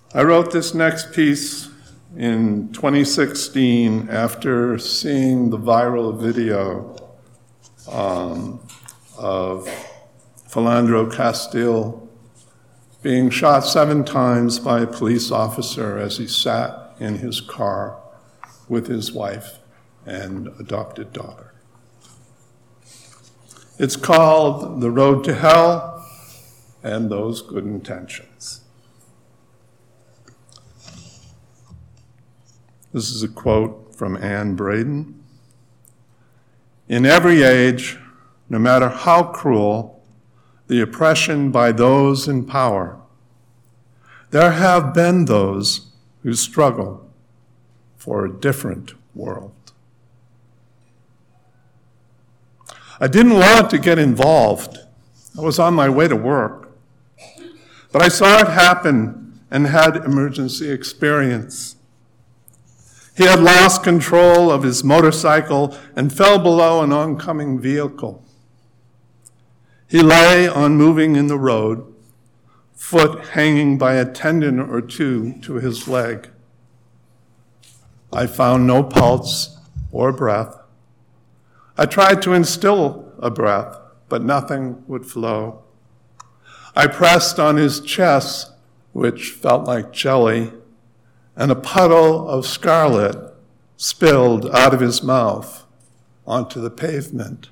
I wrote this next piece in 2016 after seeing the viral video of Philando Castile being shot 7 times by a police officer as he sat in his car with his wife and adopted daughter. It's called The Road to Hell and Those Good Intentions. This is a quote from Anne Braden. In every age, no matter how cruel the oppression by those in power, there have been those who struggle for a different world. I didn't want to get involved. I was on my way to work. But I saw it happen and had emergency experience. He had lost control of his motorcycle and fell below an oncoming vehicle. He lay unmoving in the road, foot hanging by a tendon or two to his leg. I found no pulse or breath. I tried to instill a breath, but nothing would flow. I pressed on his chest, which felt like jelly, and a puddle of scarlet spilled out of his mouth onto the pavement.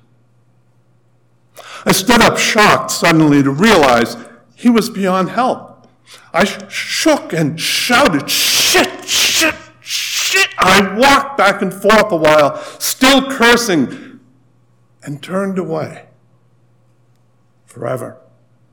I stood up shocked suddenly to realize he was beyond help. I shook and shouted, "Shit, shit, shit!" I walked back and forth a while, still cursing, and turned away forever.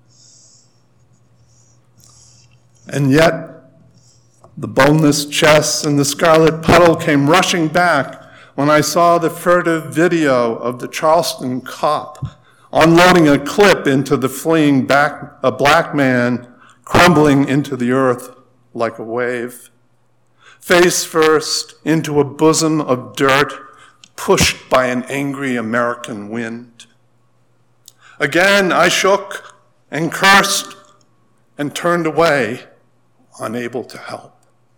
And yet, the boneless chest and the scarlet puddle came rushing back when I saw the furtive video of the Charleston cop unloading a clip into the fleeing a black man crumbling into the earth like a wave, face first into a bosom of dirt pushed by an angry American wind. Again, I shook and cursed and turned away, unable to help.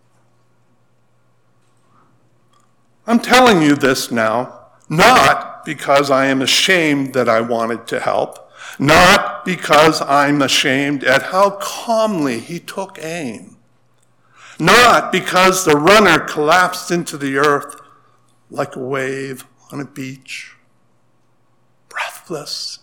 I'm telling you this now, not because I am ashamed that I wanted to help, not because I'm ashamed at how calmly he took aim, not because the runner collapsed into the earth like a wave on a beach, breathless.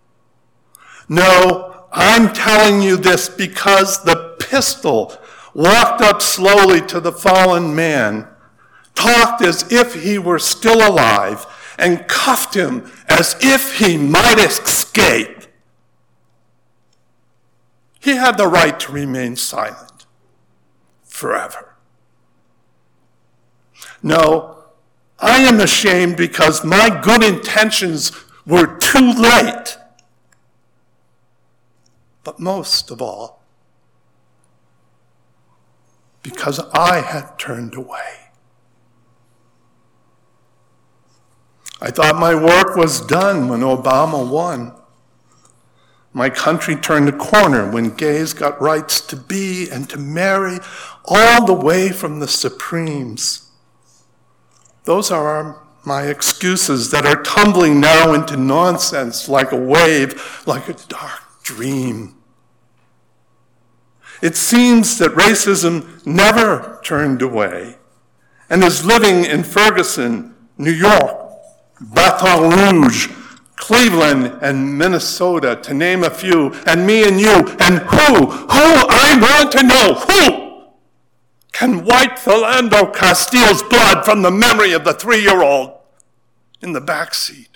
No, I'm telling you this because the pistol walked up slowly to the fallen man, talked as if he were still alive, and cuffed him as if he might escape. He had the right to remain silent forever. No, I am ashamed because my good intentions were too late. But most of all, because I had turned away. I thought my work was done when Obama won. My country turned a corner when gays got rights to be and to marry all the way from the Supremes. Those are my excuses that are tumbling now into nonsense like a wave, like a dark dream. It seems that racism never turned away and is living in Ferguson, New York, Baton Rouge, Cleveland, and Minnesota, to name a few, and me and you, and who, I want to know, who can wipe Philando Castile's blood from the memory of the 3-year-old in the back seat?